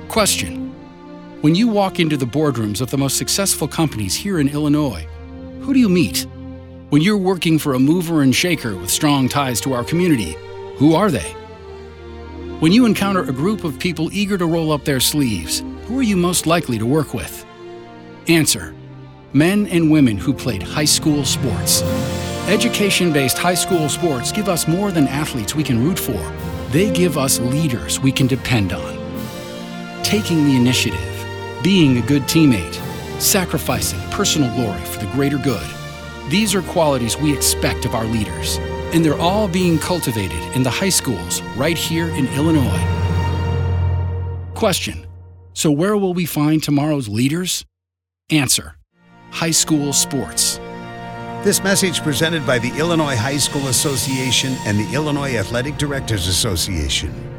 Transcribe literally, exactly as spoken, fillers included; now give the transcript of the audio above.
Question: when you walk into the boardrooms of the most successful companies here in Illinois, who do you meet? When you're working for a mover and shaker with strong ties to our community, who are they? When you encounter a group of people eager to roll up their sleeves, who are you most likely to work with? Answer: men and women who played high school sports. Education-based high school sports give us more than athletes we can root for. They give us leaders we can depend on. Taking the initiative, being a good teammate, sacrificing personal glory for the greater good. These are qualities we expect of our leaders, and they're all being cultivated in the high schools right here in Illinois. Question: so where will we find tomorrow's leaders? Answer: high school sports. This message presented by the Illinois High School Association and the Illinois Athletic Directors Association.